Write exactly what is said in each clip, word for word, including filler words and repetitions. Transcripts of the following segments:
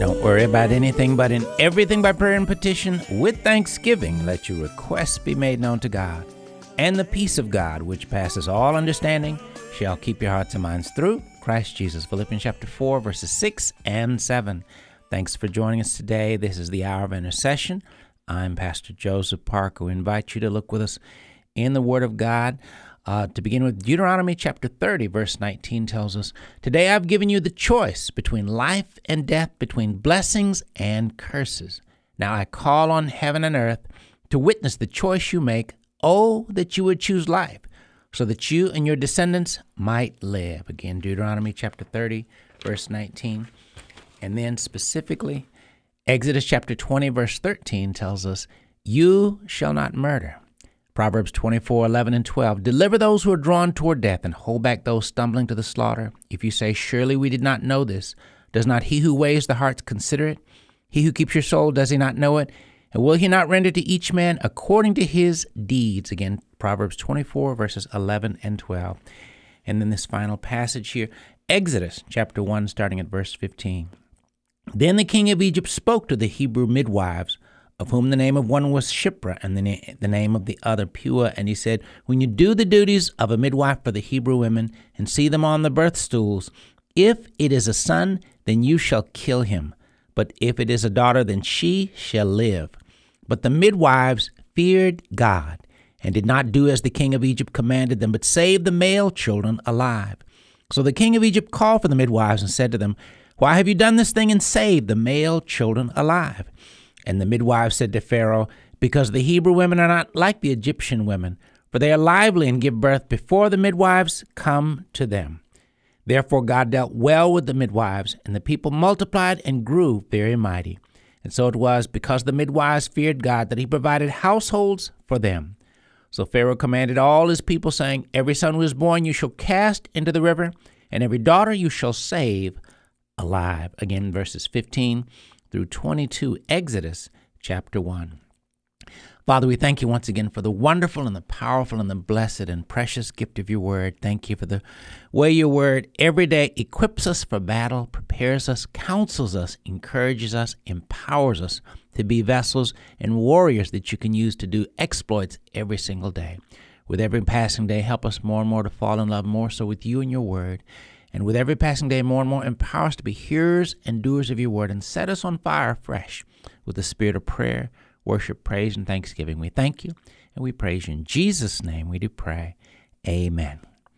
Don't worry about anything, but in everything by prayer and petition, with thanksgiving, let your requests be made known to God. And the peace of God, which passes all understanding, shall keep your hearts and minds through Christ Jesus. Philippians chapter four, verses six and seven. Thanks for joining us today. This is the Hour of Intercession. I'm Pastor Joseph Parker. We invite you to look with us in the Word of God. Uh, to begin with, Deuteronomy chapter thirty, verse nineteen tells us, "Today I've given you the choice between life and death, between blessings and curses. Now I call on heaven and earth to witness the choice you make. Oh, that you would choose life, so that you and your descendants might live." Again, Deuteronomy chapter thirty, verse nineteen. And then specifically, Exodus chapter twenty, verse thirteen tells us, "You shall not murder." Proverbs twenty-four, eleven and twelve, "Deliver those who are drawn toward death and hold back those stumbling to the slaughter. If you say, 'Surely we did not know this,' does not he who weighs the hearts consider it? He who keeps your soul, does he not know it? And will he not render to each man according to his deeds?" Again, Proverbs twenty-four, verses eleven and twelve. And then this final passage here, Exodus chapter one, starting at verse fifteen. "Then the king of Egypt spoke to the Hebrew midwives, of whom the name of one was Shiphrah, and the, na- the name of the other Puah. And he said, 'When you do the duties of a midwife for the Hebrew women, and see them on the birth stools, if it is a son, then you shall kill him. But if it is a daughter, then she shall live.' But the midwives feared God, and did not do as the king of Egypt commanded them, but saved the male children alive. So the king of Egypt called for the midwives and said to them, 'Why have you done this thing and saved the male children alive?' And the midwives said to Pharaoh, 'Because the Hebrew women are not like the Egyptian women, for they are lively and give birth before the midwives come to them.' Therefore God dealt well with the midwives, and the people multiplied and grew very mighty. And so it was, because the midwives feared God, that he provided households for them. So Pharaoh commanded all his people, saying, 'Every son who is born you shall cast into the river, and every daughter you shall save alive.'" Again, verses fifteen through twenty-two, Exodus chapter one. Father, we thank you once again for the wonderful and the powerful and the blessed and precious gift of your word. Thank you for the way your word every day equips us for battle, prepares us, counsels us, encourages us, empowers us to be vessels and warriors that you can use to do exploits every single day. With every passing day, help us more and more to fall in love more so with you and your word. And with every passing day, more and more, empower us to be hearers and doers of your word, and set us on fire afresh with the spirit of prayer, worship, praise, and thanksgiving. We thank you and we praise you. In Jesus' name we do pray. Amen.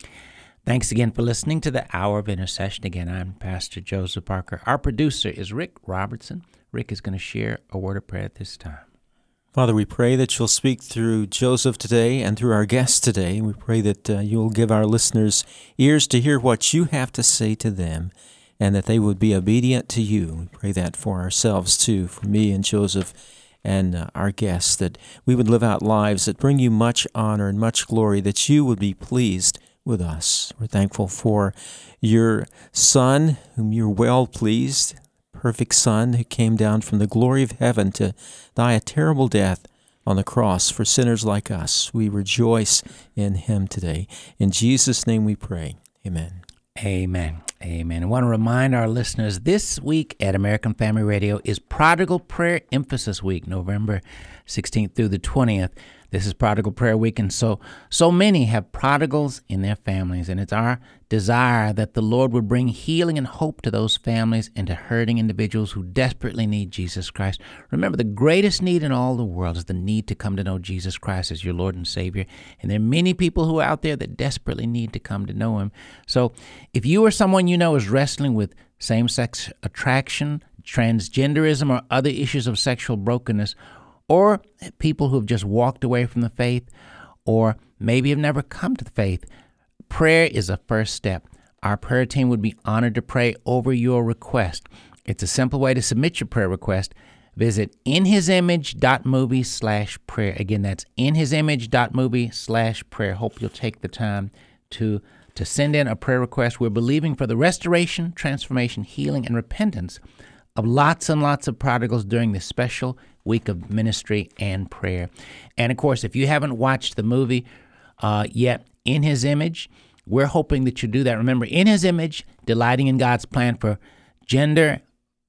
Thanks again for listening to the Hour of Intercession. Again, I'm Pastor Joseph Parker. Our producer is Rick Robertson. Rick is going to share a word of prayer at this time. Father, we pray that you'll speak through Joseph today and through our guests today. We pray that uh, you'll give our listeners ears to hear what you have to say to them, and that they would be obedient to you. We pray that for ourselves too, for me and Joseph and uh, our guests, that we would live out lives that bring you much honor and much glory, that you would be pleased with us. We're thankful for your Son, whom you're well pleased, perfect Son, who came down from the glory of heaven to die a terrible death on the cross for sinners like us. We rejoice in him today. In Jesus' name we pray. Amen. Amen. Amen. I want to remind our listeners, this week at American Family Radio is Prodigal Prayer Emphasis Week, November sixteenth through the twentieth. This is Prodigal Prayer Week, and so so many have prodigals in their families, and it's our desire that the Lord would bring healing and hope to those families and to hurting individuals who desperately need Jesus Christ. Remember, the greatest need in all the world is the need to come to know Jesus Christ as your Lord and Savior, and there are many people who are out there that desperately need to come to know him. So if you or someone you know is wrestling with same-sex attraction, transgenderism, or other issues of sexual brokenness, or people who have just walked away from the faith, or maybe have never come to the faith, prayer is a first step. Our prayer team would be honored to pray over your request. It's a simple way to submit your prayer request. Visit inhisimage.movie slash prayer. Again, that's inhisimage.movie slash prayer. Hope you'll take the time to, to send in a prayer request. We're believing for the restoration, transformation, healing, and repentance of lots and lots of prodigals during this special week of ministry and prayer. And of course, if you haven't watched the movie uh, yet, In His Image, we're hoping that you do that. Remember, In His Image, delighting in God's plan for gender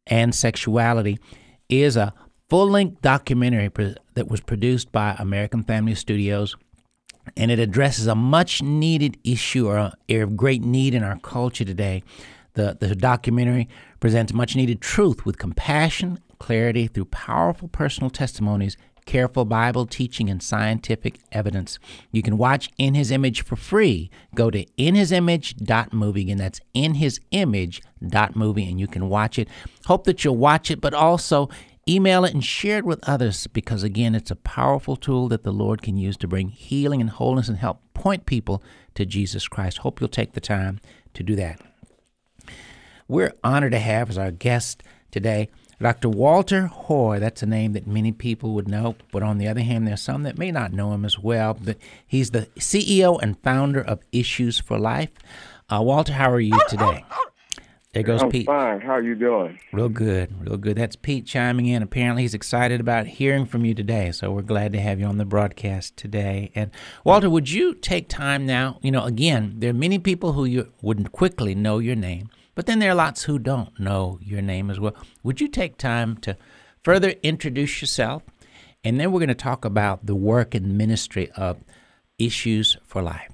and Sexuality is a full-length documentary pre- that was produced by American Family Studios, and it addresses a much-needed issue or a area of great need in our culture today. The, the documentary presents much-needed truth with compassion, clarity through powerful personal testimonies, careful Bible teaching, and scientific evidence. You can watch In His Image for free. Go to in his image dot movie. Again, that's in his image dot movie, and you can watch it. Hope that you'll watch it, but also email it and share it with others because, again, it's a powerful tool that the Lord can use to bring healing and wholeness and help point people to Jesus Christ. Hope you'll take the time to do that. We're honored to have as our guest today Doctor Walter Hoy. That's a name that many people would know, but on the other hand, there's some that may not know him as well. But he's the C E O and founder of Issues for Life. Uh, Walter, how are you today? There goes I'm Pete. Fine. How are you doing? Real good, real good. That's Pete chiming in. Apparently, he's excited about hearing from you today, so we're glad to have you on the broadcast today. And Walter, would you take time now? You know, again, there are many people who you wouldn't quickly know your name, but then there are lots who don't know your name as well. Would you take time to further introduce yourself? And then we're going to talk about the work and ministry of Issues for Life.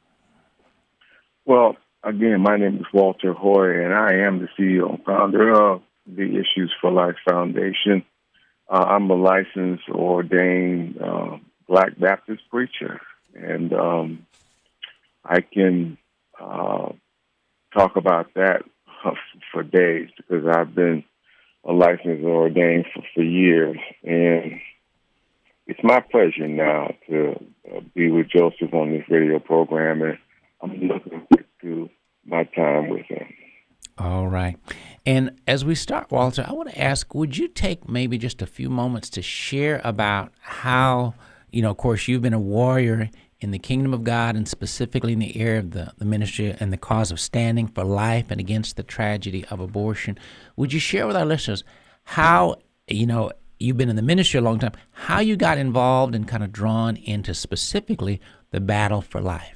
Well, again, my name is Walter Hoy, and I am the C E O and founder of the Issues for Life Foundation. Uh, I'm a licensed, ordained uh, Black Baptist preacher, and um, I can uh, talk about that for days because I've been a licensed or ordained for, for years, and it's my pleasure now to uh, be with Joseph on this radio program, and I'm looking forward to my time with him. All right. And as we start, Walter, I want to ask, would you take maybe just a few moments to share about how, you know, of course, you've been a warrior in the kingdom of God and specifically in the area of the, the ministry and the cause of standing for life and against the tragedy of abortion. Would you share with our listeners how, you know, you've been in the ministry a long time, how you got involved and kind of drawn into specifically the battle for life?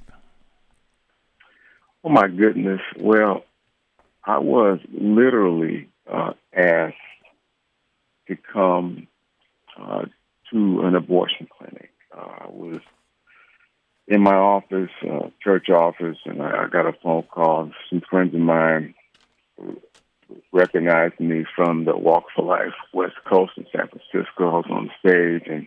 Oh, my goodness. Well, I was literally uh, asked to come uh, to an abortion clinic. Uh, I was in my office, uh, church office, and I, I got a phone call. Some friends of mine recognized me from the Walk for Life West Coast in San Francisco. I was on the stage, and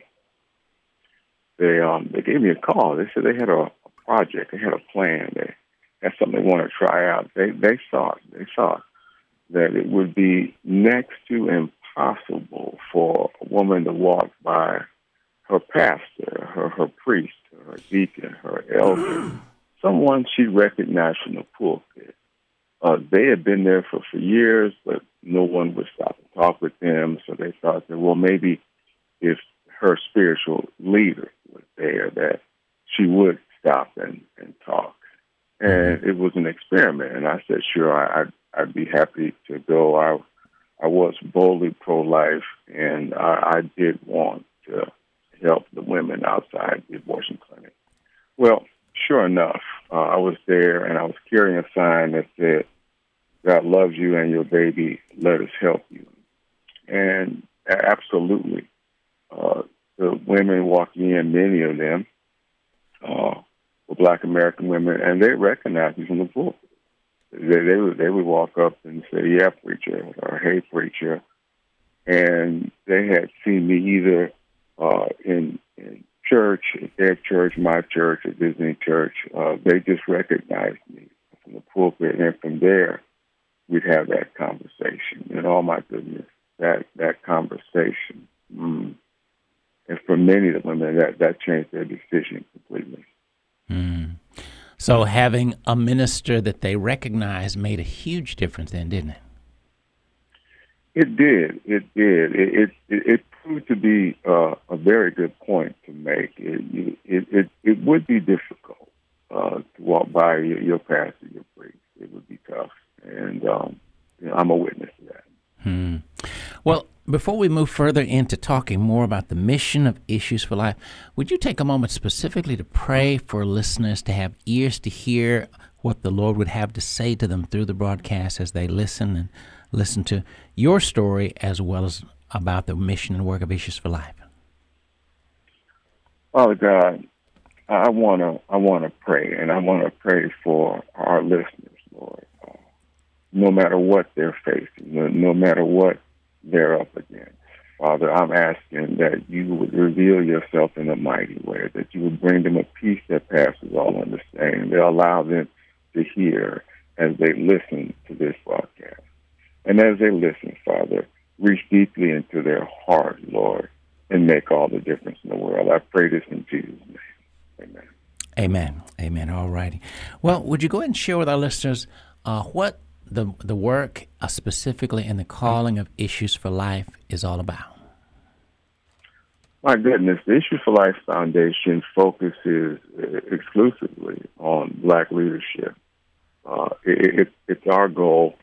they um, they gave me a call. They said they had a, a project. They had a plan. They had something they wanted to try out. They they thought they thought that it would be next to impossible for a woman to walk by her pastor, her her priest, her deacon, her elder, someone she recognized from the pulpit. Uh, they had been there for, for years, but no one would stop and talk with them. So they thought that, well, maybe if her spiritual leader was there, that she would stop and, and talk. And it was an experiment. And I said, sure, I, I'd, I'd be happy to go. I, I was boldly pro-life, and I, I did want to help the women outside the abortion clinic. Well, sure enough, uh, I was there, and I was carrying a sign that said, God loves you and your baby, let us help you. And absolutely, uh, the women walking in, many of them uh, were Black American women, and they recognized me from the pulpit. They, they, would, they would walk up and say, yeah, preacher, or hey, preacher. And they had seen me either uh, in, in church, at their church, my church, at visiting church. Uh, they just recognized me from the pulpit, and from there, we'd have that conversation. And oh, my goodness, that that conversation. Mm. And for many of the women, that, that changed their decision completely. Mm. So having a minister that they recognized made a huge difference then, didn't it? It did. It did. It it, it proved to be uh, a very good point to make. It it it, it would be difficult uh, to walk by your, your pastor, your priest. It would be tough. And um, you know, I'm a witness to that. Hmm. Well, before we move further into talking more about the mission of Issues for Life, would you take a moment specifically to pray for listeners to have ears to hear what the Lord would have to say to them through the broadcast as they listen, and listen to your story as well as about the mission and work of Issues for Life. Father God, I want to I want to pray, and I want to pray for our listeners, Lord. Uh, no matter what they're facing, no, no matter what they're up against, Father, I'm asking that you would reveal yourself in a mighty way, that you would bring them a peace that passes all understanding. They'll allow them to hear as they listen to this broadcast. And as they listen, Father, reach deeply into their heart, Lord, and make all the difference in the world. I pray this in Jesus' name. Amen. Amen. Amen. All righty. Well, would you go ahead and share with our listeners uh, what the the work, uh, specifically in the calling of Issues for Life, is all about? My goodness, the Issues for Life Foundation focuses exclusively on Black leadership. Uh, it, it, it's our goal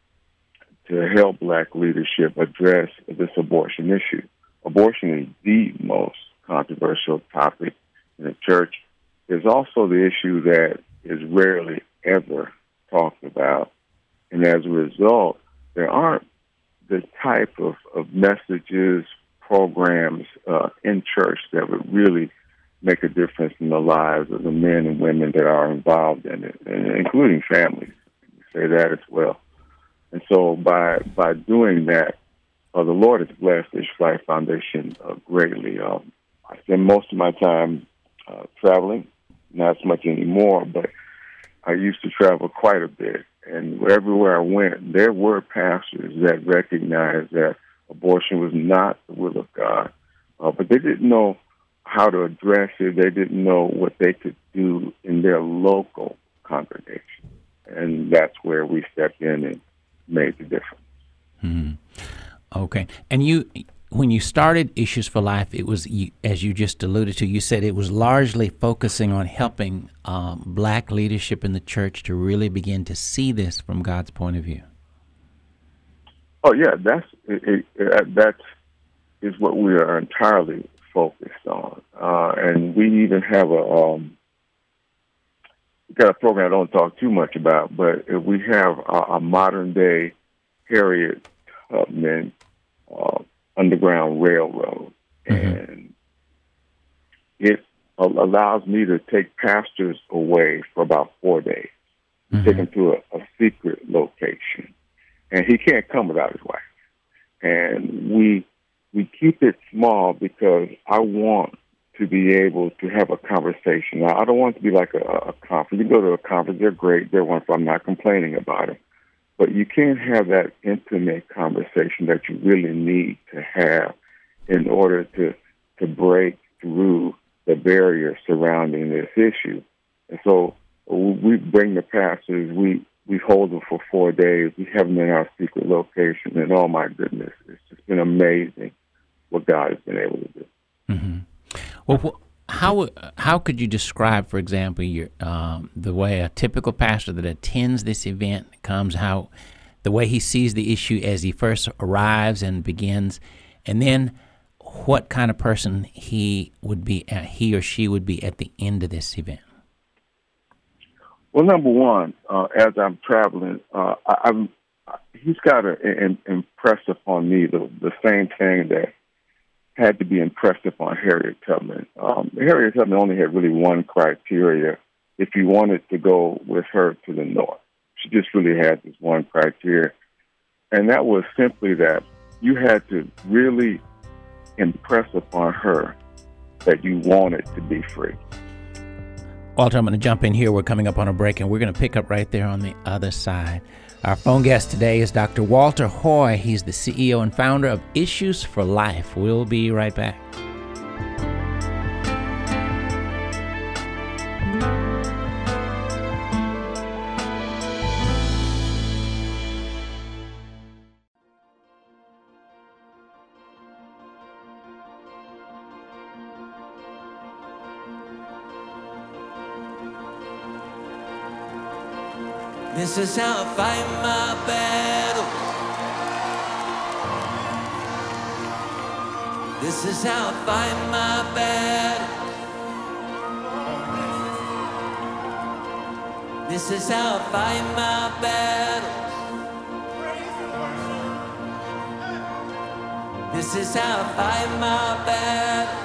to help Black leadership address this abortion issue. Abortion is the most controversial topic in the church. It's also the issue that is rarely ever talked about. And as a result, there aren't the type of, of messages, programs uh, in church that would really make a difference in the lives of the men and women that are involved in it, and including families. Say that as well. And so by by doing that, uh, the Lord has blessed the Issues for Life Foundation uh, greatly. Um, I spend most of my time uh, traveling, not so much anymore, but I used to travel quite a bit. And everywhere I went, there were pastors that recognized that abortion was not the will of God, uh, but they didn't know how to address it. They didn't know what they could do in their local congregation. And that's where we stepped in and made the difference. Mm-hmm. Okay. And you, when you started Issues for Life, it was, as you just alluded to, you said it was largely focusing on helping um, Black leadership in the church to really begin to see this from God's point of view. Oh yeah, that's it, it, that's is what we are entirely focused on, uh, and we even have a um, we got a program I don't talk too much about, but we have a, a modern day Harriet Tubman uh, Underground Railroad, mm-hmm. and it allows me to take pastors away for about four days, mm-hmm. take them to a, a secret location. And he can't come without his wife. And we we keep it small because I want to be able to have a conversation. Now, I don't want it to be like a, a conference. You go to a conference, they're great, they're wonderful. I'm not complaining about it. But you can't have that intimate conversation that you really need to have in order to to break through the barrier surrounding this issue. And so we bring the pastors, we We hold them for four days. We have them in our secret location, and oh my goodness, it's just been amazing what God has been able to do. Mm-hmm. Well, how how could you describe, for example, your um, the way a typical pastor that attends this event comes, how the way he sees the issue as he first arrives and begins, and then what kind of person he would be, uh, he or she would be at the end of this event? Well, number one, uh, as I'm traveling, uh, I, I'm, he's got to in, impress upon me the, the same thing that had to be impressed upon Harriet Tubman. Um, Harriet Tubman only had really one criteria if you wanted to go with her to the north. She just really had this one criteria, and that was simply that you had to really impress upon her that you wanted to be free. Walter, I'm going to jump in here. We're coming up on a break, and we're going to pick up right there on the other side. Our phone guest today is Doctor Walter Hoy. He's the C E O and founder of Issues for Life. We'll be right back. This is how I fight my battle. This is how I fight my battle. This is how I fight my battles. This is how I fight my battles.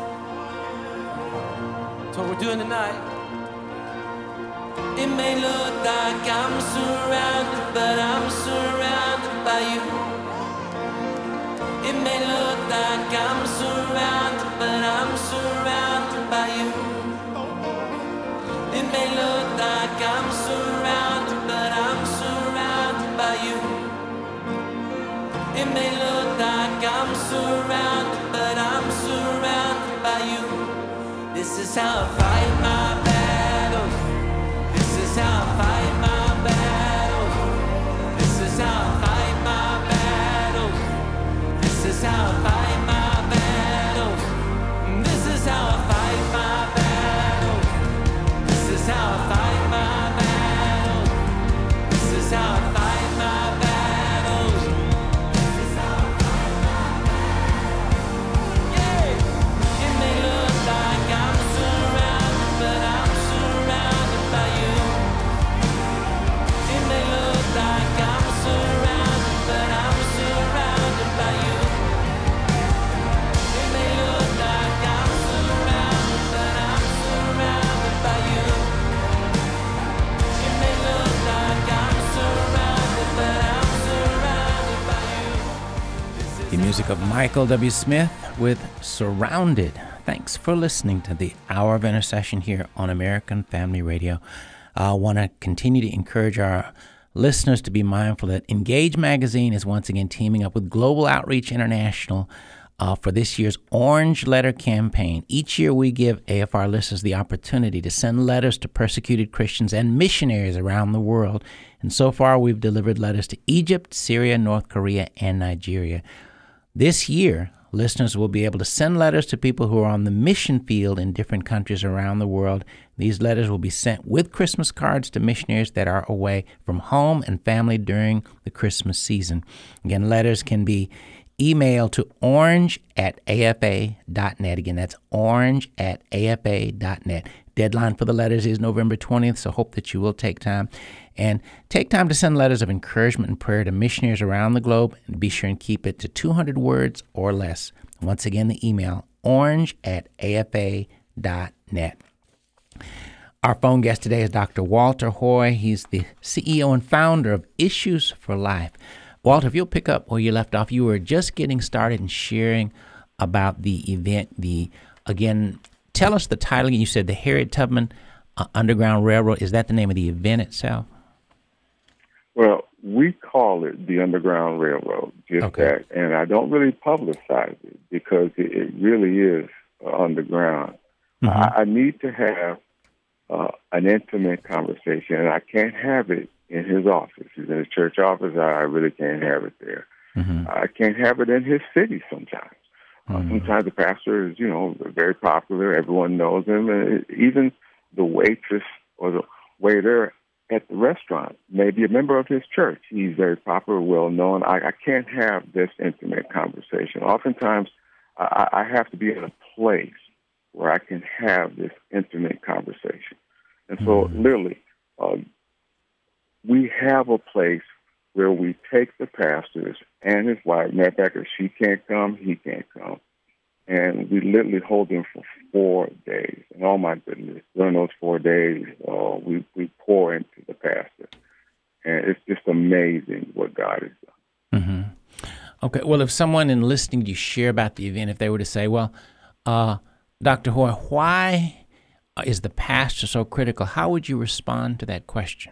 That's what we're doing tonight. It may look like I'm surrounded, but I'm surrounded by you. It may look like I'm surrounded, but I'm surrounded by you. It may look like I'm surrounded, but I'm surrounded by you. It may look like I'm surrounded, but I'm surrounded by you. This is how I fight my battles. This is how I fight my battles. This is how I fight my battles. This is how I fight my battles. This is how I fight my battles. This is how I fight my battles. This is how I fight my battles. This is how I fight my battles. Yeah. It may look like I'm surrounded, but I'm surrounded by you. It may look like I'm surrounded, but I'm surrounded by you. It may look like I'm surrounded, but I'm surrounded by you. It may look like I'm surrounded, but I'm surrounded by you. The music of Michael W. Smith with Surrounded. Thanks for listening to the Hour of Intercession here on American Family Radio. I want to continue to encourage our listeners to be mindful that Engage Magazine is once again teaming up with Global Outreach International uh, for this year's Orange Letter Campaign. Each year we give A F R listeners the opportunity to send letters to persecuted Christians and missionaries around the world. And so far we've delivered letters to Egypt, Syria, North Korea, and Nigeria. This year, listeners will be able to send letters to people who are on the mission field in different countries around the world. These letters will be sent with Christmas cards to missionaries that are away from home and family during the Christmas season. Again, letters can be emailed to orange at a f a dot net. Again, that's orange at a f a dot net. Deadline for the letters is November twentieth, so hope that you will take time. And take time to send letters of encouragement and prayer to missionaries around the globe, and be sure and keep it to two hundred words or less. Once again, the email, orange at a f a dot net. Our phone guest today is Doctor Walter Hoy. He's the C E O and founder of Issues for Life. Walter, if you'll pick up where you left off, you were just getting started and sharing about the event. The again, tell us the title. You said the Harriet Tubman uh, Underground Railroad. Is that the name of the event itself? Well, we call it the Underground Railroad, just Okay. that. And I don't really publicize it because it, it really is uh, underground. Mhm. I, I need to have uh, an intimate conversation, and I can't have it in his office. He's in his church office. I, I really can't have it there. Mhm. I can't have it in his city sometimes. Uh, Mhm. sometimes the pastor is, you know, very popular. Everyone knows him. And even the waitress or the waiter at the restaurant may be a member of his church. He's very popular, well-known. I, I can't have this intimate conversation. Oftentimes, I, I have to be in a place where I can have this intimate conversation. And so, Mhm. literally, uh, we have a place where we take the pastors and his wife. Matter of fact, if she can't come, he can't come. And we literally hold them for four days. And oh my goodness, during those four days, uh, we, we pour into the pastor. And it's just amazing what God has done. Mm-hmm. Okay. Well, if someone in listening to you share about the event, if they were to say, well, uh, Doctor Hoy, why is the pastor so critical? How would you respond to that question?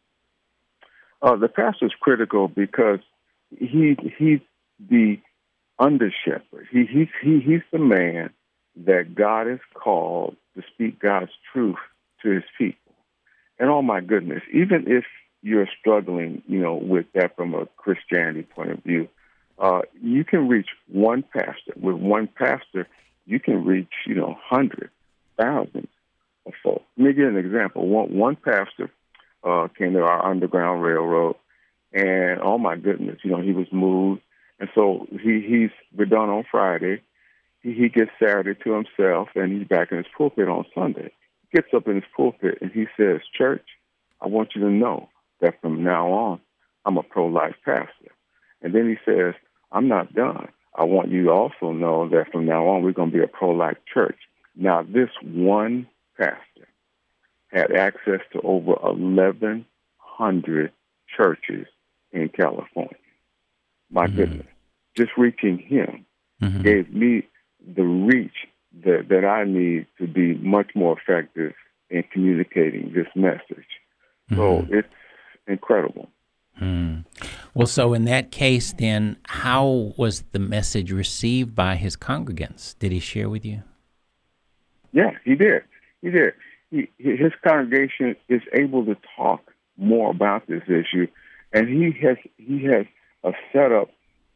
Uh, the pastor's critical because he he's the under shepherd. He, he's, he, he's the man that God has called to speak God's truth to his people. And oh my goodness, even if you're struggling, you know, with that from a Christianity point of view, uh, you can reach one pastor. With one pastor, you can reach, you know, hundreds, thousands of folks. Let me give you an example. One, one pastor uh, came to our Underground Railroad, and oh my goodness, you know, he was moved. And so he, he's, we're done on Friday. He, he gets Saturday to himself, and he's back in his pulpit on Sunday. He gets up in his pulpit, and he says, "Church, I want you to know that from now on, I'm a pro-life pastor." And then he says, "I'm not done. I want you to also know that from now on, we're going to be a pro-life church. Now, this one pastor had access to over eleven hundred churches in California. My mm-hmm. goodness. Just reaching him mm-hmm. gave me the reach that, that I need to be much more effective in communicating this message. Mm-hmm. So it's incredible. Mm. Well, so in that case, then, how was the message received by his congregants? Did he share with you? Yeah, he did. He did. He, his congregation is able to talk more about this issue, and he has he has a setup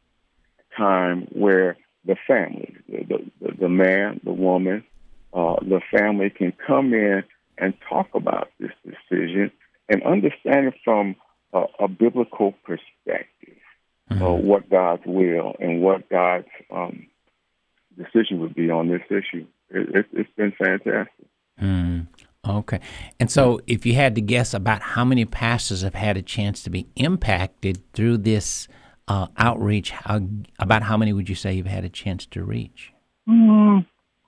time where the family, the, the, the man, the woman, uh, the family can come in and talk about this decision and understand it from a, a biblical perspective, mm-hmm. uh, what God's will and what God's um, decision would be on this issue. It, it, it's been fantastic. Mm. Okay. And so if you had to guess about how many pastors have had a chance to be impacted through this uh, outreach, how, about how many would you say you've had a chance to reach? Mm,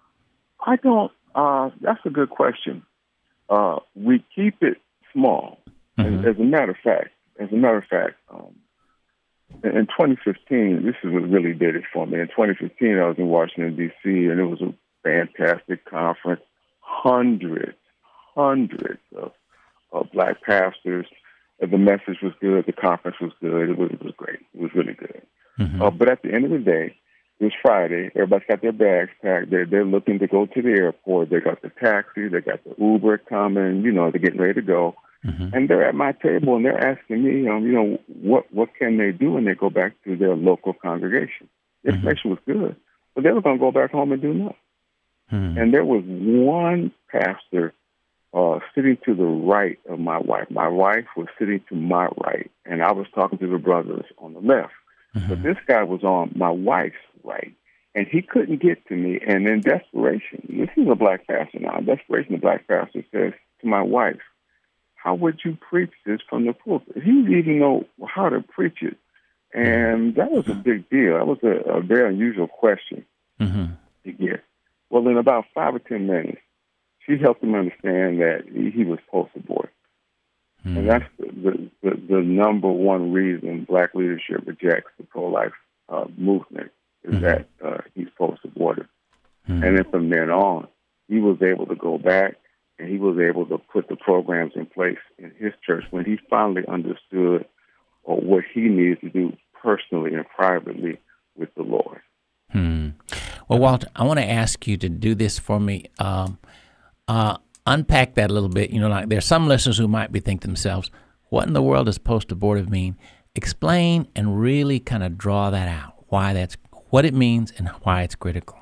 I don't, uh, that's a good question. Uh, we keep it small. Mm-hmm. As, as a matter of fact, as a matter of fact, um, in, in twenty fifteen, this is what really did it for me. In twenty fifteen, I was in Washington, D C, and it was a fantastic conference. Hundreds, hundreds of, of black pastors. The message was good. The conference was good. It was, it was great. It was really good. Mm-hmm. Uh, but at the end of the day, it was Friday. Everybody's got their bags packed. They're, they're looking to go to the airport. They got the taxi. They got the Uber coming. You know, they're getting ready to go. Mm-hmm. And they're at my table, and they're asking me, um, you know, what, what can they do when they go back to their local congregation? The information mm-hmm. was good, but they were going to go back home and do nothing. Mm-hmm. And there was one pastor uh, sitting to the right of my wife. My wife was sitting to my right, and I was talking to the brothers on the left. Mm-hmm. But this guy was on my wife's right, and he couldn't get to me. And in desperation, this is a black pastor now, in desperation, the black pastor says to my wife, how would you preach this from the pulpit? He didn't even know how to preach it. And that was a big deal. That was a, a very unusual question mm-hmm. to get. Well, in about five or ten minutes, she helped him understand that he, he was post-abortive. Mm-hmm. And that's the, the, the number one reason black leadership rejects the pro-life uh, movement is mm-hmm. that uh, he's post-abortive. Mm-hmm. And then from then on, he was able to go back and he was able to put the programs in place in his church when he finally understood or what he needed to do personally and privately with the Lord. Hmm. Well, Walter, I want to ask you to do this for me. Um, uh, unpack that a little bit. You know, like there's some listeners who might be thinking to themselves, what in the world does post-abortive mean? Explain and really kind of draw that out, why that's, what it means and why it's critical.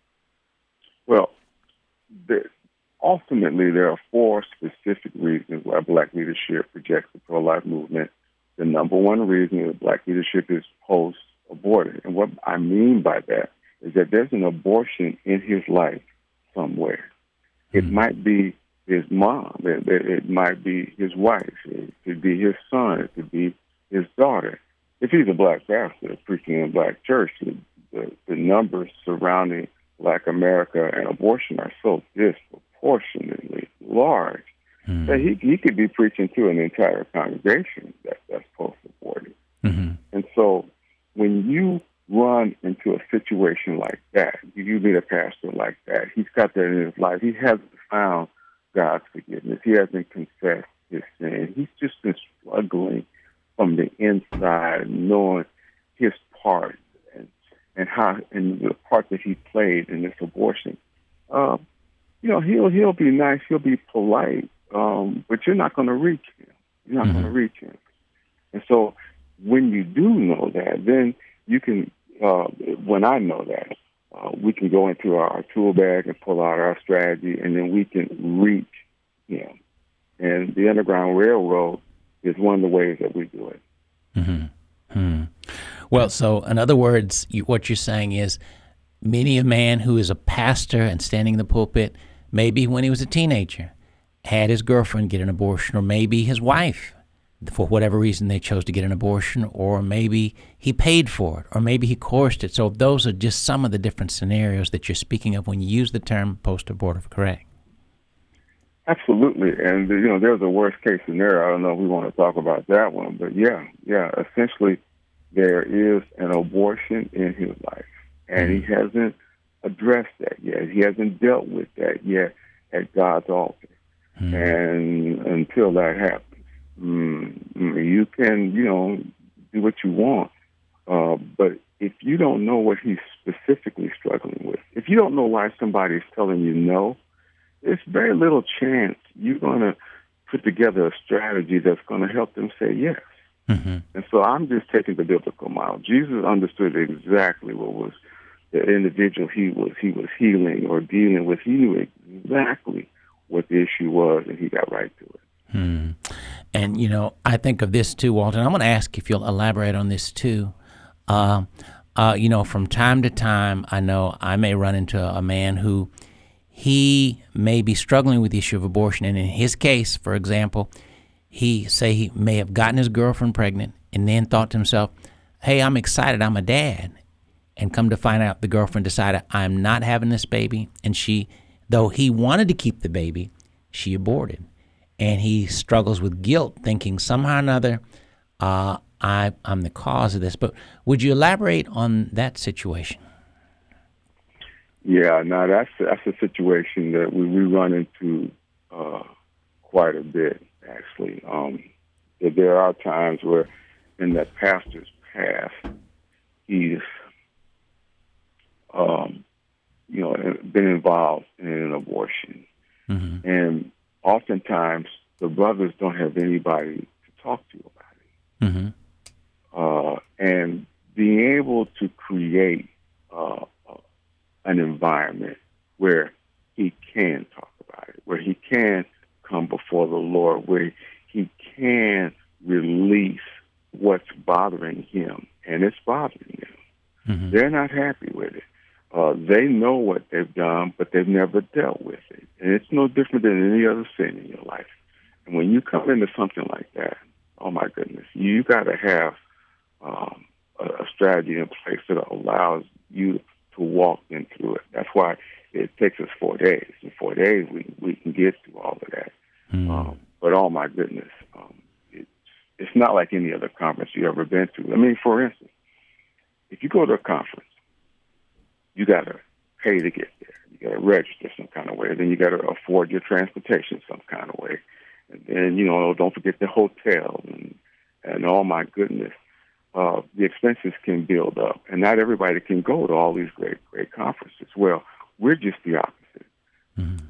Well, the, ultimately, there are four specific reasons why black leadership rejects the pro-life movement. The number one reason is black leadership is post-abortive. And what I mean by that is that there's an abortion in his life somewhere. It mm-hmm. might be his mom. It, it, it might be his wife. It could be his son. It could be his daughter. If he's a black pastor preaching in a black church, the, the, the numbers surrounding black America and abortion are so disproportionately large mm-hmm. that he he could be preaching to an entire congregation that, that's post-abortive. Mm-hmm. And so when you run into a situation like that, you meet a pastor like that, he's got that in his life. He hasn't found God's forgiveness. He hasn't confessed his sin. He's just been struggling from the inside, knowing his part and, and how and the part that he played in this abortion. Uh, you know, he'll he'll be nice, he'll be polite, um, but you're not going to reach him. You're not mm-hmm. going to reach him. And so when you do know that, then you can, uh, when I know that, uh, we can go into our, our tool bag and pull out our strategy, and then we can reach him. And the Underground Railroad is one of the ways that we do it. Mm-hmm. Hmm. Well, so in other words, you, what you're saying is many a man who is a pastor and standing in the pulpit, maybe when he was a teenager, had his girlfriend get an abortion, or maybe his wife for whatever reason they chose to get an abortion, or maybe he paid for it, or maybe he coerced it. So those are just some of the different scenarios that you're speaking of when you use the term post-abortive, correct? Absolutely. And, you know, there's a worst-case scenario. I don't know if we want to talk about that one, but yeah, yeah, essentially there is an abortion in his life, and mm-hmm. he hasn't addressed that yet. He hasn't dealt with that yet at God's altar. Mm-hmm. And until that happens, Mm, you can, you know, do what you want, uh, but if you don't know what he's specifically struggling with, if you don't know why somebody's telling you no, there's very little chance you're going to put together a strategy that's going to help them say yes. Mm-hmm. And so I'm just taking the biblical model. Jesus understood exactly what was the individual he was he was healing or dealing with. He knew exactly what the issue was, and he got right to it. Hmm. And, you know, I think of this too, Walter, and I'm going to ask if you'll elaborate on this too. Uh, uh, you know, from time to time, I know I may run into a man who he may be struggling with the issue of abortion. And in his case, for example, he say he may have gotten his girlfriend pregnant and then thought to himself, hey, I'm excited, I'm a dad. And come to find out the girlfriend decided, I'm not having this baby. And she, though he wanted to keep the baby, she aborted. And he struggles with guilt, thinking somehow or another, uh, I, I'm the cause of this. But would you elaborate on that situation? Yeah, no, that's that's a situation that we, we run into uh, quite a bit, actually. Um, there are times where in that pastor's past, he's um, you know, been involved in an abortion. Mm-hmm. And oftentimes, the brothers don't have anybody to talk to about it. Mm-hmm. Uh, and being able to create uh, an environment where he can talk about it, where he can come before the Lord, where he can release what's bothering him, and it's bothering them. Mm-hmm. They're not happy with it. Uh, they know what they've done, but they've never dealt with it. And it's no different than any other sin in your life. And when you come into something like that, oh my goodness, you got to have um, a, a strategy in place that allows you to walk them through it. That's why it takes us four days. In four days, we, we can get through all of that. Mm. Um, but oh my goodness, um, it, it's not like any other conference you've ever been to. I mean, for instance, if you go to a conference, you got to pay to get there. You got to register some kind of way. Then you got to afford your transportation some kind of way. And then, you know, don't forget the hotel. And, and oh, my goodness, uh, the expenses can build up. And not everybody can go to all these great, great conferences. Well, we're just the opposite. Mm-hmm.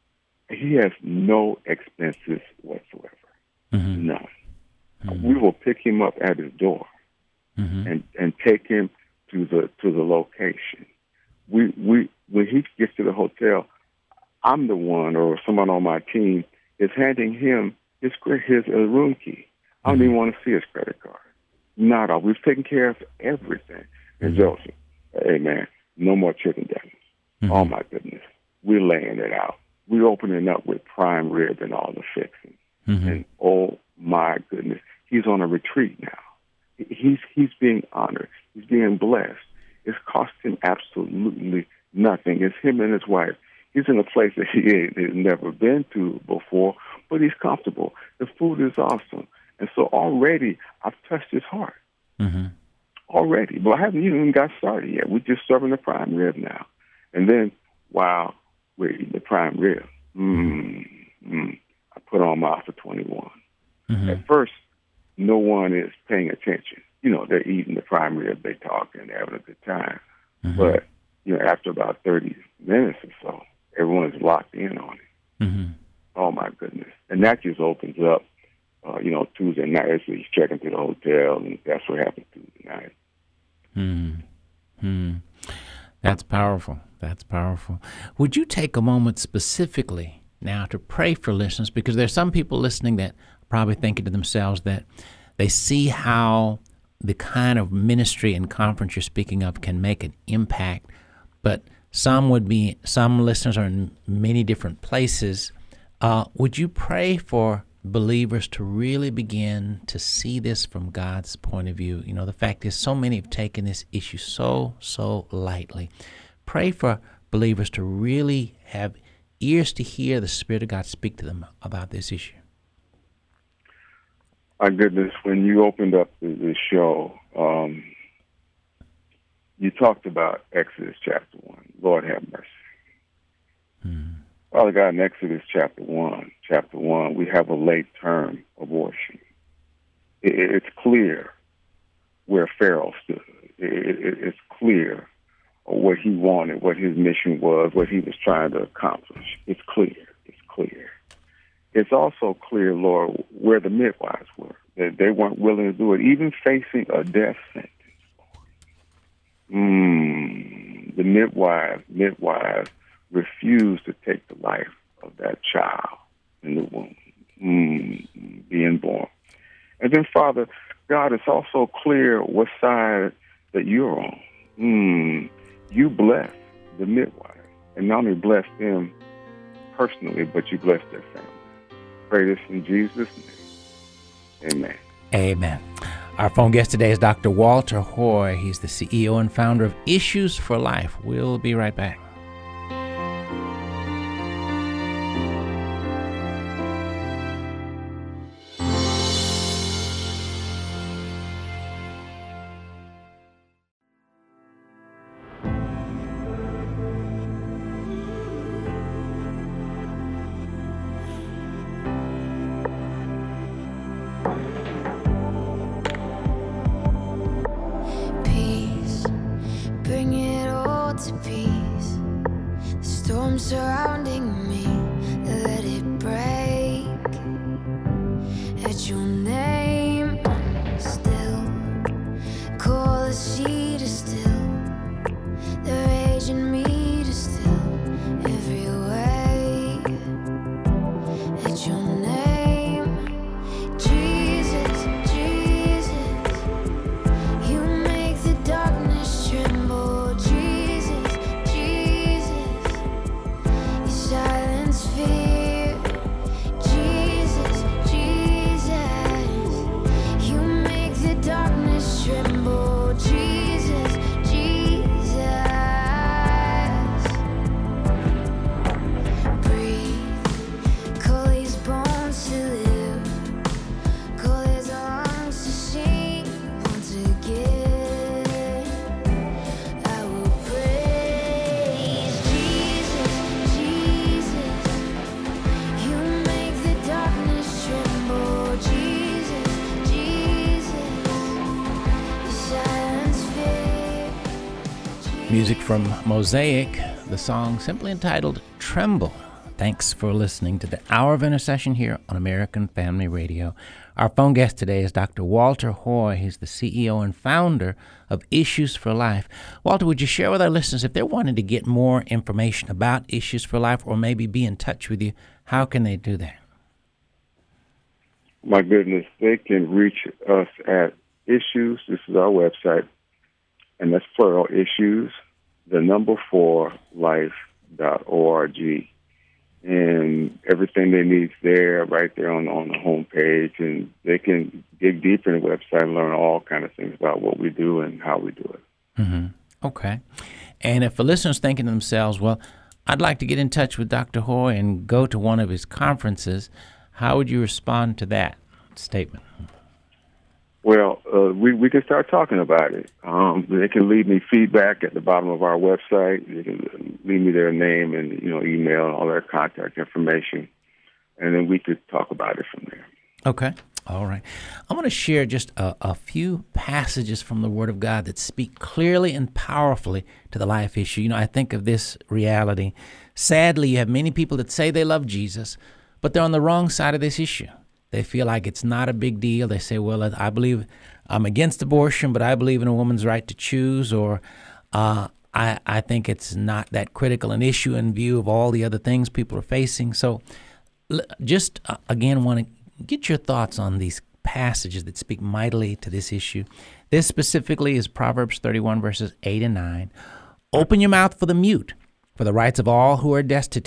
He has no expenses whatsoever. Mm-hmm. None. Mm-hmm. We will pick him up at his door mm-hmm. and, and take him to the to the location. We we when he gets to the hotel, I'm the one or someone on my team is handing him his his uh, room key. I don't mm-hmm. even want to see his credit card. Not all. We've taken care of everything. And mm-hmm. Joseph, hey man, no more chicken dinners. Mm-hmm. Oh my goodness, we're laying it out. We're opening up with prime rib and all the fixings. Mm-hmm. And oh my goodness, he's on a retreat now. He's he's being honored. He's being blessed. It's cost him absolutely nothing. It's him and his wife. He's in a place that he has never been to before, but he's comfortable. The food is awesome. And so already I've touched his heart. Mm-hmm. Already. But I haven't even got started yet. We're just serving the prime rib now. And then, wow, we're eating the prime rib. Mm-hmm. I put on my for twenty-one. Mm-hmm. At first, no one is paying attention. You know, they're eating the prime rib, they talk, and they're having a good time. Mm-hmm. But, you know, after about thirty minutes or so, everyone's locked in on it. Mm-hmm. Oh, my goodness. And that just opens up, uh, you know, Tuesday night. So he's checking to the hotel, and that's what happens Tuesday night. Mm-hmm. Mm-hmm. That's powerful. That's powerful. Would you take a moment specifically now to pray for listeners? Because there's some people listening that are probably thinking to themselves that they see how the kind of ministry and conference you're speaking of can make an impact, but some would be, some listeners are in many different places. Uh, would you pray for believers to really begin to see this from God's point of view. You know, the fact is so many have taken this issue so, so lightly. Pray for believers to really have ears to hear the Spirit of God speak to them about this issue. My goodness, when you opened up the, the show, um, you talked about Exodus chapter one. Lord have mercy. Hmm. Father God, in Exodus chapter one, chapter one, we have a late-term abortion. It, it's clear where Pharaoh stood. It, it, it's clear what he wanted, what his mission was, what he was trying to accomplish. It's clear. It's clear. It's also clear, Lord, where the midwives were, that they weren't willing to do it, even facing a death sentence. Mm, the midwives, midwives refused to take the life of that child in the womb, mm, being born. And then, Father, God, it's also clear what side that you're on. Mm, you bless the midwives, and not only bless them personally, but you bless their family. Pray this in Jesus' name. Amen. Amen. Our phone guest today is Doctor Walter Hoy. He's the C E O and founder of Issues for Life. We'll be right back. Surrounding me, let it break at your name. Still, call the sea to still, the rage in me to still every way at your name. Jesus, Jesus, you make the darkness tremble. Jesus, Jesus, silence fear. Jesus, Jesus, you make the darkness tremble. Jesus, Jesus, breathe, call these bones to live, call these lungs to sing once again. I will praise Jesus, Jesus, you make the darkness tremble. Jesus, Jesus, you silence fear. Music from Mosaic, the song simply entitled Tremble. Thanks for listening to the Hour of Intercession here on American Family Radio. Our phone guest today is Doctor Walter Hoy. He's the C E O and founder of Issues for Life. Walter, would you share with our listeners, if they're wanting to get more information about Issues for Life or maybe be in touch with you, how can they do that? My goodness, they can reach us at Issues. This is our website, and that's plural, Issues, the number four, life dot org. And everything they need is there, right there on, on the home page, and they can dig deeper in the website and learn all kind of things about what we do and how we do it. Mm-hmm. Okay. And if a listener's thinking to themselves, well, I'd like to get in touch with Doctor Hoy and go to one of his conferences, how would you respond to that statement? Well, uh, we, we can start talking about it. Um, they can leave me feedback at the bottom of our website. They can leave me their name and, you know, email and all their contact information, and then we could talk about it from there. Okay. All right. I'm going to share just a, a few passages from the Word of God that speak clearly and powerfully to the life issue. You know, I think of this reality. Sadly, you have many people that say they love Jesus, but they're on the wrong side of this issue. They feel like it's not a big deal. They say, well, I believe I'm against abortion, but I believe in a woman's right to choose, or uh, I, I think it's not that critical an issue in view of all the other things people are facing. So just, uh, again, want to get your thoughts on these passages that speak mightily to this issue. This specifically is Proverbs thirty-one, verses eight and nine. Open your mouth for the mute, for the rights of all who are destitute.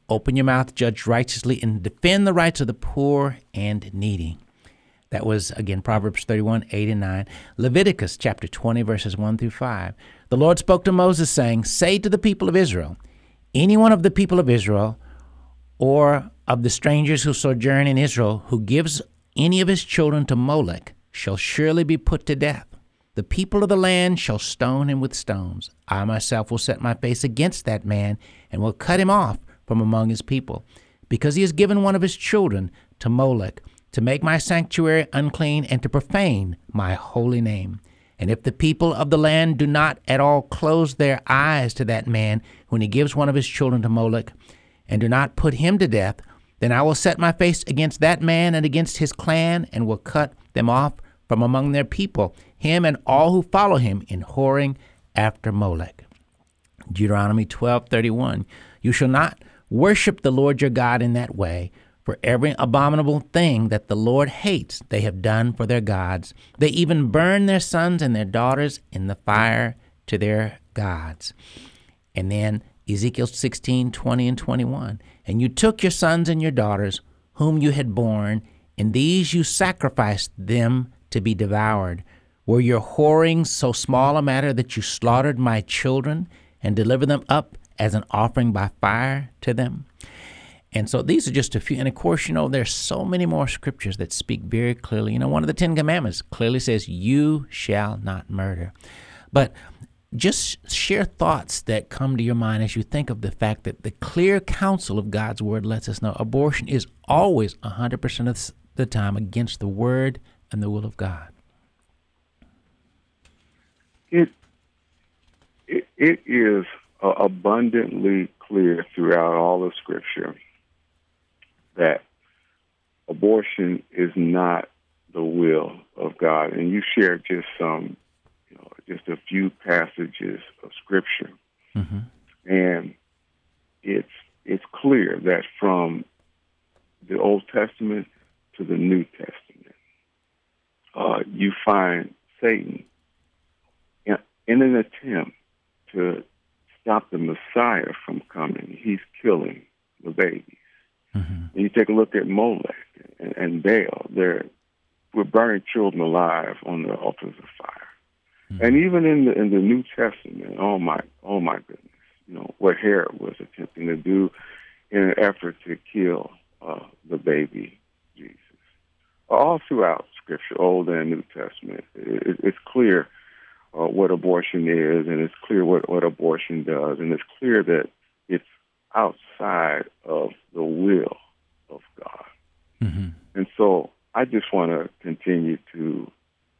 Open your mouth, judge righteously, and defend the rights of the poor and needy. That was, again, Proverbs thirty-one, eight and nine. Leviticus chapter twenty, verses one through five. The Lord spoke to Moses, saying, say to the people of Israel, any one of the people of Israel or of the strangers who sojourn in Israel who gives any of his children to Molech shall surely be put to death. The people of the land shall stone him with stones. I myself will set my face against that man and will cut him off from among his people, because he has given one of his children to Molech, to make my sanctuary unclean and to profane my holy name. And if the people of the land do not at all close their eyes to that man when he gives one of his children to Molech, and do not put him to death, then I will set my face against that man and against his clan, and will cut them off from among their people, him and all who follow him in whoring after Molech. Deuteronomy twelve thirty-one. You shall not worship the Lord your God in that way, for every abominable thing that the Lord hates they have done for their gods. They even burn their sons and their daughters in the fire to their gods. And then Ezekiel sixteen, twenty and twenty-one. And you took your sons and your daughters, whom you had born, and these you sacrificed them to be devoured. Were your whorings so small a matter that you slaughtered my children and delivered them up as an offering by fire to them? And so these are just a few. And of course, you know, there's so many more scriptures that speak very clearly. You know, one of the Ten Commandments clearly says, you shall not murder. But just share thoughts that come to your mind as you think of the fact that the clear counsel of God's word lets us know abortion is always one hundred percent of the time against the word and the will of God. It it, it is uh, abundantly clear throughout all of Scripture that abortion is not the will of God. And you shared just some, you know, just a few passages of Scripture, mm-hmm. and it's it's clear that from the Old Testament to the New Testament, uh, you find Satan in, in an attempt to stop the Messiah from coming. He's killing the babies. Mm-hmm. And you take a look at Molech and, and Baal. They're we're burning children alive on the altars of fire. Mm-hmm. And even in the in the New Testament, oh my oh my goodness, you know what Herod was attempting to do in an effort to kill uh, the baby Jesus. All throughout Scripture, Old and New Testament, it, it's clear uh, what abortion is, and it's clear what, what abortion does, and it's clear that it's outside of the will of God. Mm-hmm. And so I just want to continue to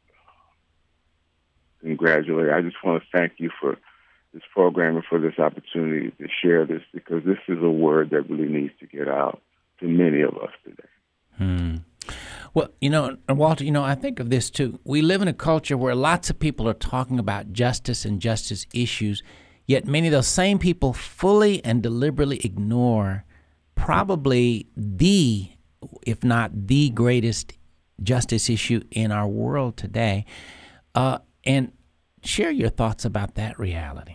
congratulate. I just want to thank you for this program and for this opportunity to share this, because this is a word that really needs to get out to many of us today. Hmm. Well, you know, Walter, you know, I think of this too. We live in a culture where lots of people are talking about justice and justice issues, yet many of those same people fully and deliberately ignore probably the, if not the greatest justice issue in our world today. Uh, and share your thoughts about that reality.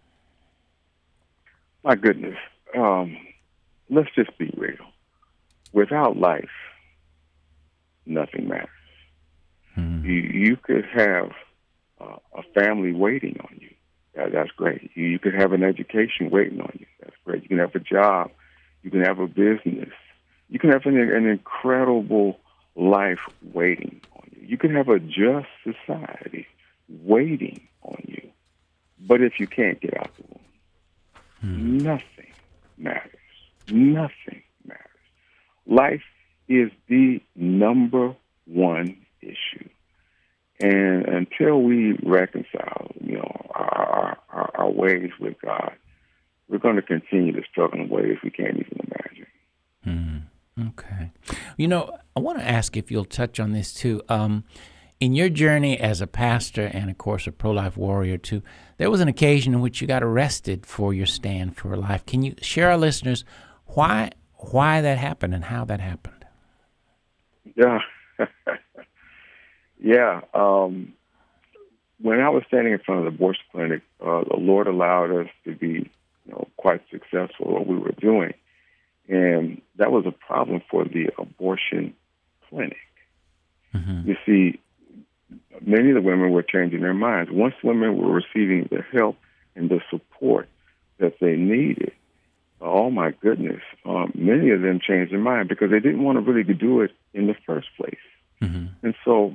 My goodness. Um, let's just be real. Without life, nothing matters. Hmm. You, you could have uh, a family waiting on you. That, that's great. You, you could have an education waiting on you. That's great. You can have a job. You can have a business. You can have an, an incredible life waiting on you. You can have a just society waiting on you. But if you can't get out the womb, Hmm. nothing matters. Nothing matters. Life is the number one issue. And until we reconcile, you know, our, our, our ways with God, we're going to continue to struggle in ways we can't even imagine. Hmm. Okay. You know, I want to ask if you'll touch on this too. Um, in your journey as a pastor and, of course, a pro-life warrior too, there was an occasion in which you got arrested for your stand for life. Can you share our listeners why why that happened and how that happened? Yeah. yeah. Um, when I was standing in front of the abortion clinic, uh, the Lord allowed us to be, you know, quite successful at what we were doing. And that was a problem for the abortion clinic. Mm-hmm. You see, many of the women were changing their minds. Once women were receiving the help and the support that they needed, oh my goodness, um, many of them changed their mind because they didn't want to really do it in the first place. Mm-hmm. And so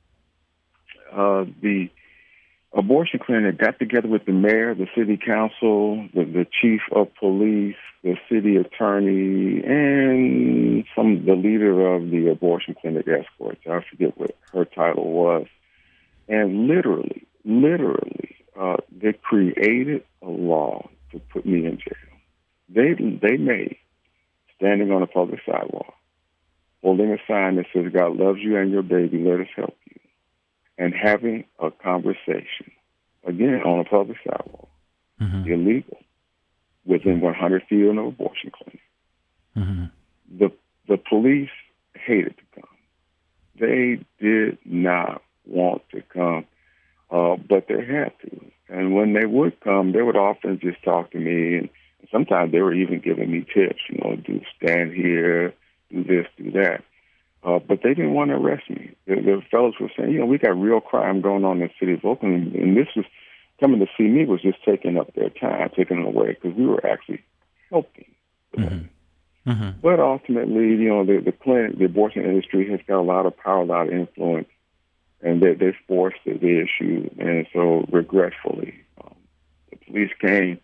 uh, the abortion clinic got together with the mayor, the city council, the, the chief of police, the city attorney, and some the leader of the abortion clinic escorts. I forget what her title was. And literally, literally, uh, they created a law to put me in jail. They they made standing on a public sidewalk, holding a sign that says "God loves you and your baby, let us help you," and having a conversation, again, on a public sidewalk, Mm-hmm. illegal, within one hundred feet of an abortion clinic. Mm-hmm. The the police hated to come. They did not want to come, uh, but they had to. And when they would come, they would often just talk to me, and sometimes they were even giving me tips, you know, do stand here, do this, do that. Uh, but they didn't want to arrest me. The, the fellows were saying, you know, we got real crime going on in the city of Oakland, and this was coming to see me was just taking up their time, taking them away, because we were actually helping them. Mm-hmm. Mm-hmm. But ultimately, you know, the, the clinic, the abortion industry has got a lot of power, a lot of influence, and they, they forced the, the issue. And so, regretfully, um, the police came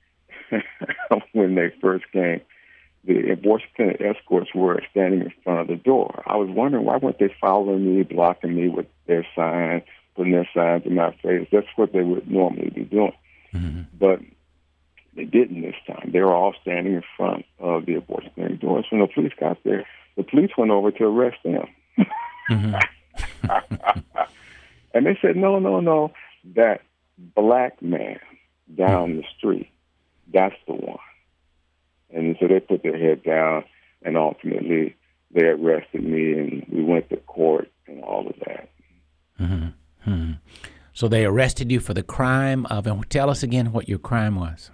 when they first came. The abortion clinic escorts were standing in front of the door. I was wondering, why weren't they following me, blocking me with their signs, putting their signs in my face? That's what they would normally be doing. Mm-hmm. But they didn't this time. They were all standing in front of the abortion clinic doors. When the police got there, the police went over to arrest them. Mm-hmm. And they said, no, no, no, that black man down the street, that's the one. And so they put their head down, and ultimately they arrested me, and we went to court and all of that. Mm-hmm. Mm-hmm. So they arrested you for the crime of, and tell us again what your crime was.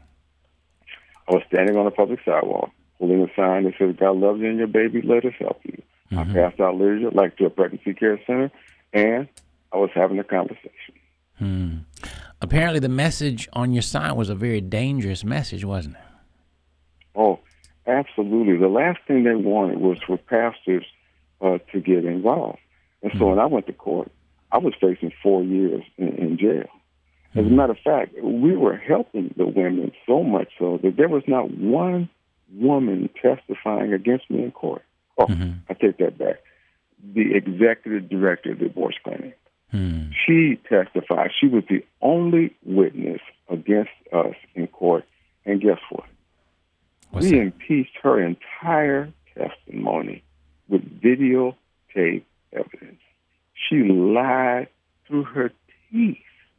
I was standing on a public sidewalk, holding a sign that says, God loves you and your baby, let us help you. Mm-hmm. I passed out literature, like to a pregnancy care center, and I was having a conversation. Hmm. Apparently the message on your sign was a very dangerous message, wasn't it? Oh, absolutely. The last thing they wanted was for pastors uh, to get involved. And so Mm-hmm. when I went to court, I was facing four years in, in jail. As a matter of fact, we were helping the women so much so that there was not one woman testifying against me in court. Oh, Mm-hmm. I take that back. The executive director of the abortion clinic, Hmm. she testified. She was the only witness against us in court. And guess what? What's we that? impeached her entire testimony with videotape evidence. She lied through her teeth.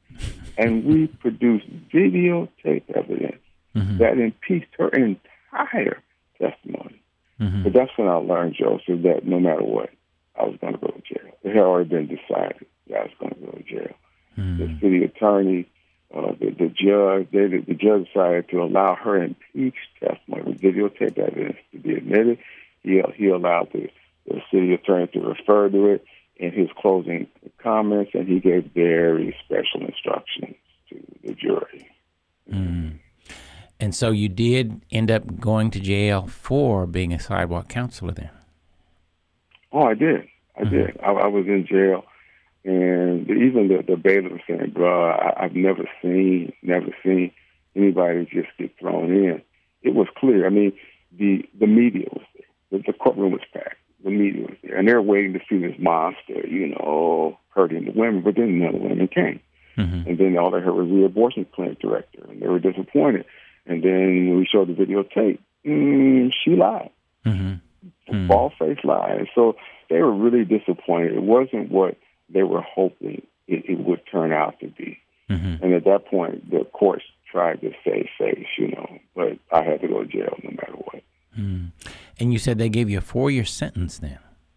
And we produced videotape evidence Mm-hmm. that impeached her entire testimony. Mm-hmm. But that's when I learned, Joseph, that no matter what, I was going to go to jail. It had already been decided that I was going to go to jail. Mm-hmm. The city attorney, uh, the, the judge, they, the judge decided to allow her impeached testimony with videotape evidence to be admitted. He, he allowed the, the city attorney to refer to it in his closing comments, and he gave very special instructions to the jury. Mm-hmm. And so you did end up going to jail for being a sidewalk counselor then? Oh, I did. I Mm-hmm. did. I, I was in jail, and even the, the bailiff was saying, bro, I, I've never seen, never seen anybody just get thrown in. It was clear. I mean, the, the media was there. The, the courtroom was packed. The media was there. And they're waiting to see this monster, you know, hurting the women, but then none of the women came. Mm-hmm. And then all they heard was the abortion clinic director, and they were disappointed. And then when we showed the videotape, mm, she lied. Mm-hmm. Mm. Bald-faced lie. So they were really disappointed. It wasn't what they were hoping it, it would turn out to be. Mm-hmm. And at that point, the courts tried to save face, you know, but I had to go to jail no matter what. Mm. And you said they gave you a four-year sentence then?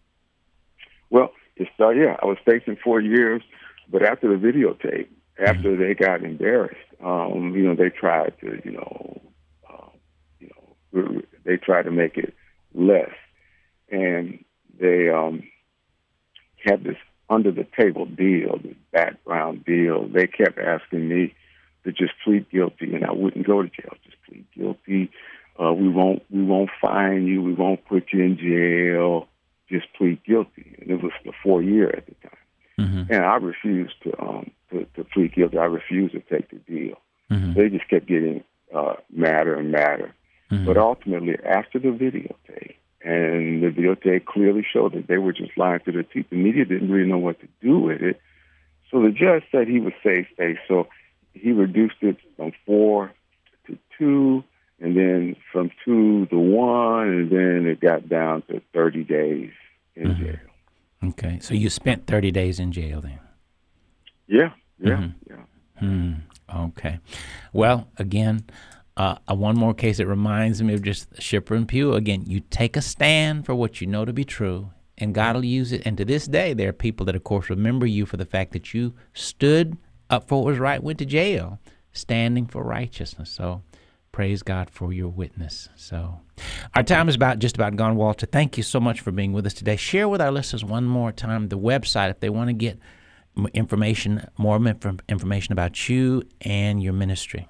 Well, it's, uh, yeah, I was facing four years, but after the videotape, after mm-hmm. they got embarrassed, um, you know, they tried to, you know, uh, you know, they tried to make it less. And they um, had this under-the-table deal, this background deal. They kept asking me to just plead guilty, and I wouldn't go to jail. Just plead guilty. Uh, we won't we won't fine you. We won't put you in jail. Just plead guilty. And it was the four year at the time. Mm-hmm. And I refused to, um, to to plead guilty. I refused to take the deal. Mm-hmm. They just kept getting uh, madder and madder. Mm-hmm. But ultimately, after the videotape, and the videotape clearly showed that they were just lying to their teeth, the media didn't really know what to do with it. So the judge said he would save face. So he reduced it from four to two, and then from two to one, and then it got down to thirty days in mm-hmm. jail. Okay, so you spent thirty days in jail then? Yeah, yeah, mm-hmm. yeah. Mm, okay. Well, again, uh, one more case that reminds me of just Shipper and Pew. Again, you take a stand for what you know to be true, and God will use it. And to this day, there are people that, of course, remember you for the fact that you stood up for what was right, went to jail, standing for righteousness. So praise God for your witness. So our time is about just about gone, Walter. Thank you so much for being with us today. Share with our listeners one more time the website if they want to get information, more information about you and your ministry.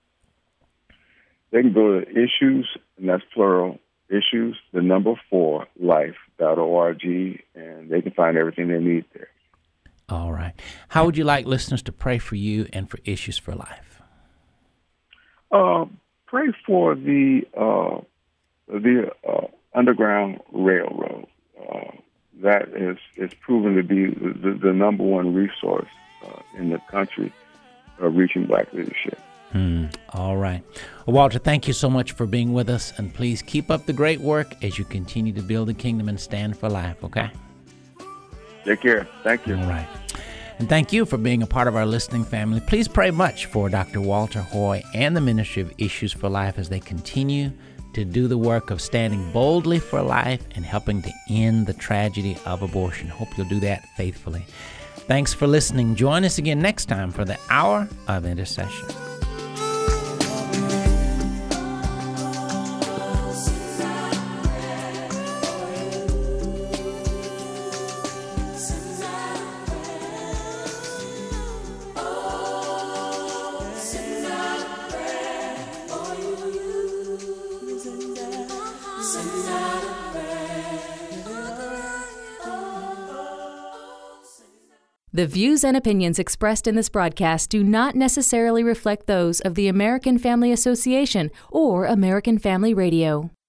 They can go to issues, and that's plural, issues, the number four, life dot org, and they can find everything they need there. All right. How would you like listeners to pray for you and for Issues for Life? Uh, pray for the uh, the uh, Underground Railroad. Uh, that is, is proven to be the, the number one resource uh, in the country uh, reaching black leadership. Hmm. All right. Well, Walter, thank you so much for being with us, and please keep up the great work as you continue to build the kingdom and stand for life, okay? Take care. Thank you. All right. And thank you for being a part of our listening family. Please pray much for Doctor Walter Hoy and the Ministry of Issues for Life as they continue to do the work of standing boldly for life and helping to end the tragedy of abortion. Hope you'll do that faithfully. Thanks for listening. Join us again next time for the Hour of Intercession. The views and opinions expressed in this broadcast do not necessarily reflect those of the American Family Association or American Family Radio.